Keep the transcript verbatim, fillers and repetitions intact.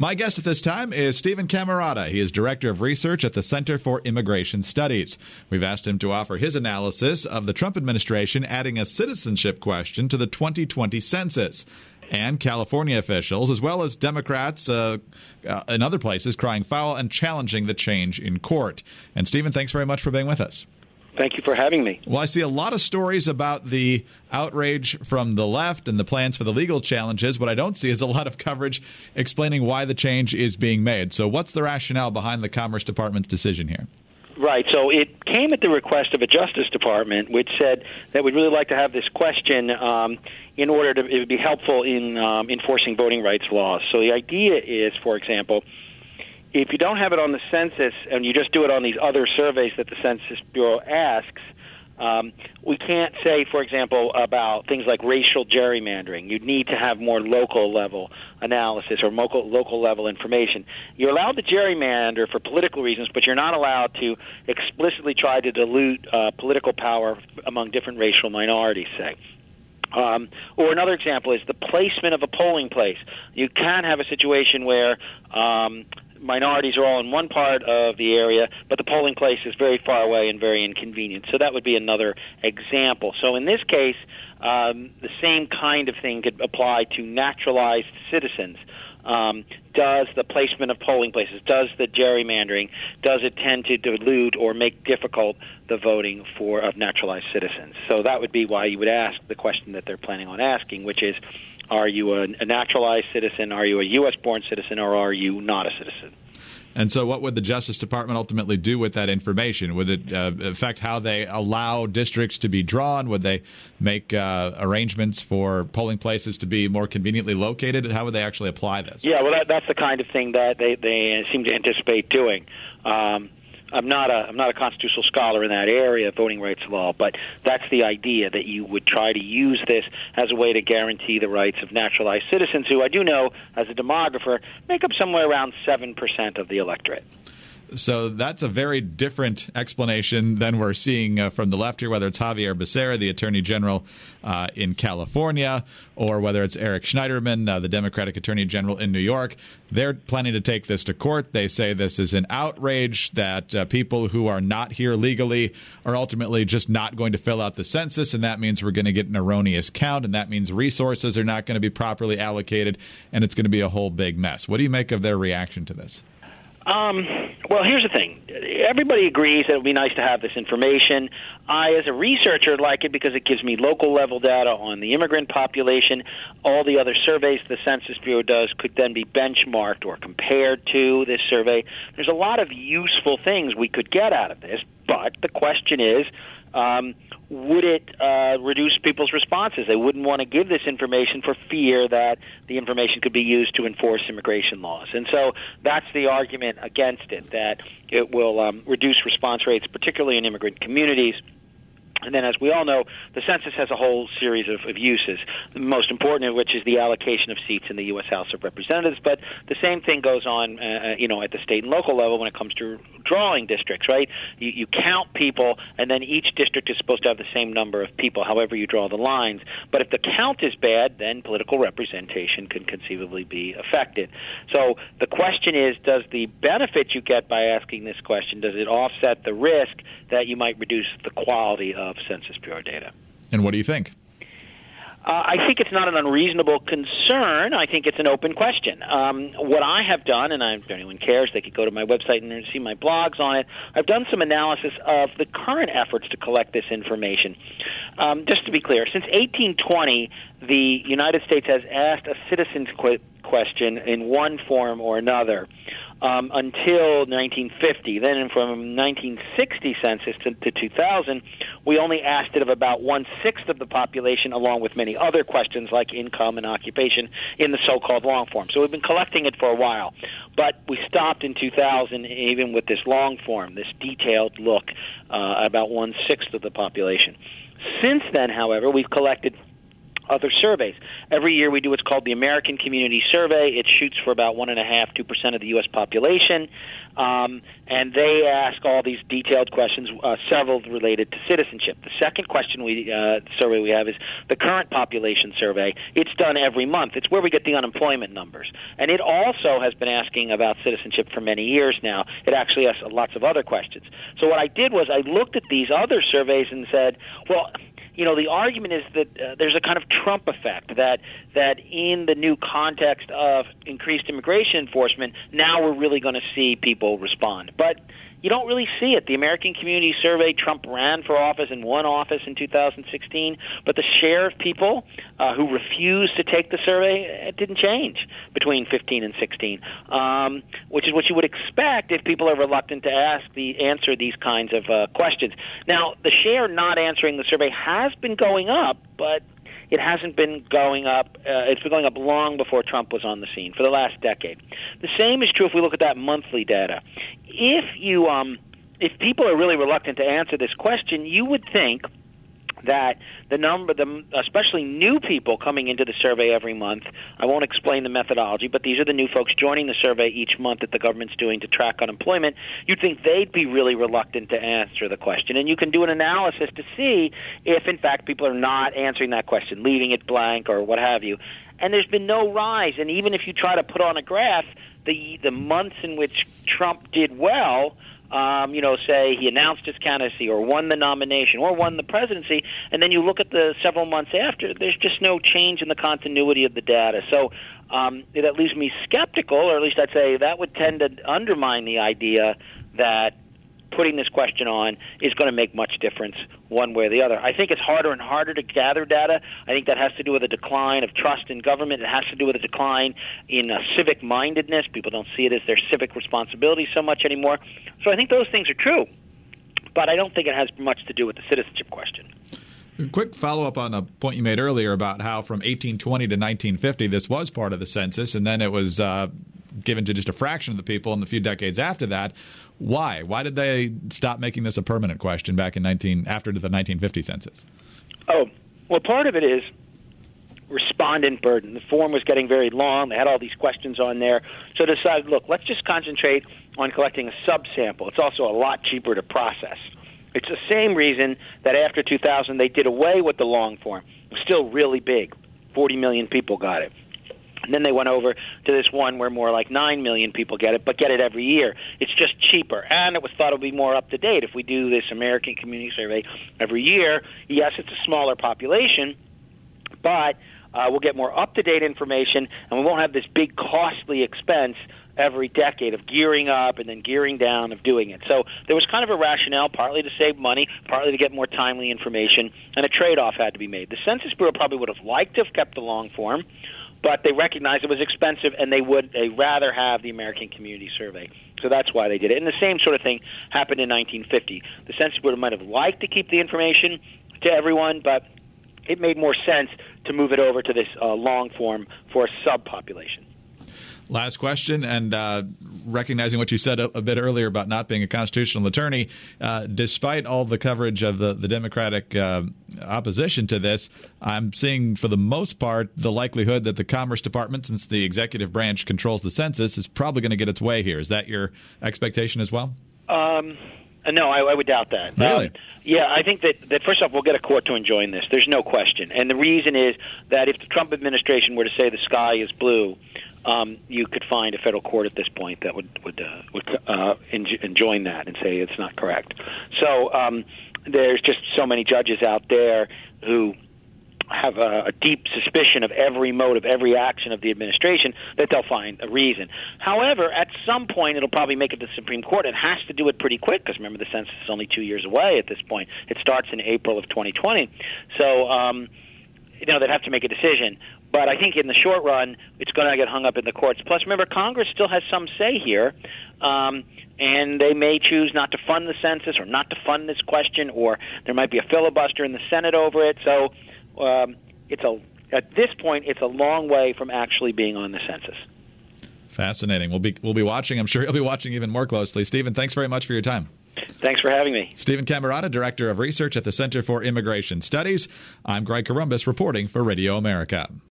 My guest at this time is Stephen Camarota. He is Director of Research at the Center for Immigration Studies. We've asked him to offer his analysis of the Trump administration adding a citizenship question to the twenty twenty census. And California officials, as well as Democrats uh, uh, in other places, crying foul and challenging the change in court. And Stephen, thanks very much for being with us. Thank you for having me. Well, I see a lot of stories about the outrage from the left and the plans for the legal challenges. What I don't see is a lot of coverage explaining why the change is being made. So what's the rationale behind the Commerce Department's decision here? Right. So it came at the request of a Justice Department, which said that we'd really like to have this question um, in order to it would be helpful in um, enforcing voting rights laws. So the idea is, for example, if you don't have it on the census and you just do it on these other surveys that the Census Bureau asks, um, we can't say, for example, about things like racial gerrymandering. You'd need to have more local level analysis or local, local level information. You're allowed to gerrymander for political reasons, but you're not allowed to explicitly try to dilute uh, political power among different racial minorities, say. Um, or another example is the placement of a polling place. You can have a situation where um, minorities are all in one part of the area, but the polling place is very far away and very inconvenient. So that would be another example. So in this case, um, the same kind of thing could apply to naturalized citizens. Um, does the placement of polling places, does the gerrymandering, does it tend to dilute or make difficult the voting for of naturalized citizens? So that would be why you would ask the question that they're planning on asking, which is, are you a, a naturalized citizen, are you a U S-born citizen, or are you not a citizen? And so what would the Justice Department ultimately do with that information? Would it uh, affect how they allow districts to be drawn? Would they make uh, arrangements for polling places to be more conveniently located? How would they actually apply this? Yeah, well, that, that's the kind of thing that they, they seem to anticipate doing. Um, I'm not a I'm not a constitutional scholar in that area of voting rights law, but that's the idea, that you would try to use this as a way to guarantee the rights of naturalized citizens, who I do know, as a demographer, make up somewhere around seven percent of the electorate. So that's a very different explanation than we're seeing uh, from the left here, whether it's Javier Becerra, the Attorney General uh, in California, or whether it's Eric Schneiderman, uh, the Democratic Attorney General in New York. They're planning to take this to court. They say this is an outrage, that uh, people who are not here legally are ultimately just not going to fill out the census, and that means we're going to get an erroneous count, and that means resources are not going to be properly allocated, and it's going to be a whole big mess. What do you make of their reaction to this? Um, well, here's the thing. Everybody agrees that it would be nice to have this information. I, as a researcher, like it because it gives me local-level data on the immigrant population. All the other surveys the Census Bureau does could then be benchmarked or compared to this survey. There's a lot of useful things we could get out of this, but the question is, um, would it uh, reduce people's responses? They wouldn't want to give this information for fear that the information could be used to enforce immigration laws. And so that's the argument against it, that it will um, reduce response rates, particularly in immigrant communities. And then, as we all know, the census has a whole series of, of uses, the most important of which is the allocation of seats in the U S House of Representatives. But the same thing goes on, uh, you know, at the state and local level when it comes to drawing districts, right? You, you count people, and then each district is supposed to have the same number of people, however you draw the lines. But if the count is bad, then political representation can conceivably be affected. So the question is, does the benefit you get by asking this question, does it offset the risk that you might reduce the quality of Census Bureau data? And what do you think? Uh, I think it's not an unreasonable concern. I think it's an open question. Um, what I have done, and I, if anyone cares, they could go to my website and see my blogs on it. I've done some analysis of the current efforts to collect this information. Um, just to be clear, since eighteen twenty, the United States has asked a citizen's qu- question in one form or another. Um, until nineteen fifty. Then from nineteen sixty census to, to two thousand, we only asked it of about one-sixth of the population, along with many other questions like income and occupation in the so-called long form. So we've been collecting it for a while. But we stopped in two thousand even with this long form, this detailed look uh, about one-sixth of the population. Since then, however, we've collected other surveys. Every year we do what's called the American Community Survey. It shoots for about one and a half, two percent of the U S population, um, and they ask all these detailed questions, uh, several related to citizenship. The second question we uh, survey we have is the current population survey. It's done every month. It's where we get the unemployment numbers, and it also has been asking about citizenship for many years now. It actually asks lots of other questions. So what I did was I looked at these other surveys and said, well, you know, the argument is that uh, there's a kind of Trump effect, that that in the new context of increased immigration enforcement, now we're really going to see people respond. But you don't really see it. The American Community Survey, Trump ran for office and won office in two thousand sixteen, but the share of people uh, who refused to take the survey, it didn't change between fifteen and sixteen, um, which is what you would expect if people are reluctant to ask the answer these kinds of uh, questions. Now, the share not answering the survey has been going up, but it hasn't been going up. Uh, it's been going up long before Trump was on the scene, for the last decade. The same is true if we look at that monthly data. If you, um, if people are really reluctant to answer this question, you would think that the number, the, especially new people coming into the survey every month, I won't explain the methodology, but these are the new folks joining the survey each month that the government's doing to track unemployment, you'd think they'd be really reluctant to answer the question. And you can do an analysis to see if, in fact, people are not answering that question, leaving it blank or what have you. And there's been no rise. And even if you try to put on a graph, the the months in which Trump did well, Um, you know, say he announced his candidacy or won the nomination or won the presidency, and then you look at the several months after, there's just no change in the continuity of the data. So um, that leaves me skeptical, or at least I'd say that would tend to undermine the idea that putting this question on is going to make much difference one way or the other. I think it's harder and harder to gather data. I think that has to do with a decline of trust in government. It has to do with a decline in uh, civic mindedness. People don't see it as their civic responsibility so much anymore. So I think those things are true, but I don't think it has much to do with the citizenship question. A quick follow-up on a point you made earlier about how from eighteen twenty to nineteen fifty this was part of the census, and then it was uh, given to just a fraction of the people in the few decades after that. Why? Why did they stop making this a permanent question back in nineteen after the nineteen fifty census? Oh, well, part of it is respondent burden. The form was getting very long. They had all these questions on there. So they decided, look, let's just concentrate on collecting a subsample. It's also a lot cheaper to process. It's the same reason that after two thousand they did away with the long form. It was still really big. forty million people got it. And then they went over to this one where more like nine million people get it, but get it every year. It's just cheaper. And it was thought it would be more up to date. If we do this American Community Survey every year, yes, it's a smaller population, but uh, we'll get more up-to-date information, and we won't have this big costly expense every decade of gearing up and then gearing down of doing it. So there was kind of a rationale, partly to save money, partly to get more timely information, and a trade-off had to be made. The Census Bureau probably would have liked to have kept the long form, but they recognized it was expensive, and they would they rather have the American Community Survey. So that's why they did it. And the same sort of thing happened in nineteen fifty. The Census Bureau might have liked to keep the information to everyone, but it made more sense to move it over to this uh, long form for a subpopulation. Last question, and uh, recognizing what you said a, a bit earlier about not being a constitutional attorney, uh, despite all the coverage of the, the Democratic uh, opposition to this, I'm seeing for the most part the likelihood that the Commerce Department, since the executive branch controls the census, is probably going to get its way here. Is that your expectation as well? Um, no, I, I would doubt that. Really? Um, yeah, I think that, that first off, we'll get a court to enjoin this. There's no question. And the reason is that if the Trump administration were to say the sky is blue, Um, you could find a federal court at this point that would would uh, would uh, enjoin that and say it's not correct. So um, there's just so many judges out there who have a, a deep suspicion of every mode of every action of the administration that they'll find a reason. However, at some point it'll probably make it to the Supreme Court. It has to do it pretty quick because remember the census is only two years away at this point. It starts in April of twenty twenty. So um, you know they'd have to make a decision. But I think in the short run, it's going to get hung up in the courts. Plus, remember, Congress still has some say here, um, and they may choose not to fund the census or not to fund this question, or there might be a filibuster in the Senate over it. So um, it's a at this point, it's a long way from actually being on the census. Fascinating. We'll be we'll be watching. I'm sure you'll be watching even more closely. Stephen, thanks very much for your time. Thanks for having me. Stephen Camarata, Director of Research at the Center for Immigration Studies. I'm Greg Corombos reporting for Radio America.